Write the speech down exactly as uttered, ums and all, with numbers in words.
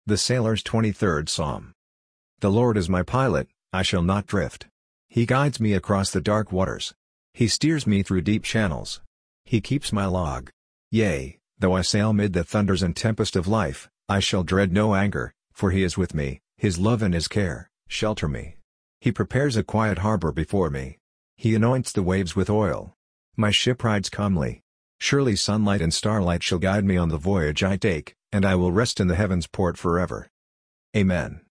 The Sailor's twenty-third Psalm. The Lord is my pilot, I shall not drift. He guides me across the dark waters. He steers me through deep channels. He keeps my log. Yea, though I sail mid the thunders and tempest of life, I shall dread no anger, for he is with me, his love and his care shelter me. He prepares a quiet harbor before me. He anoints the waves with oil. My ship rides calmly. Surely sunlight and starlight shall guide me on the voyage I take, and I will rest in the heaven's port forever. Amen.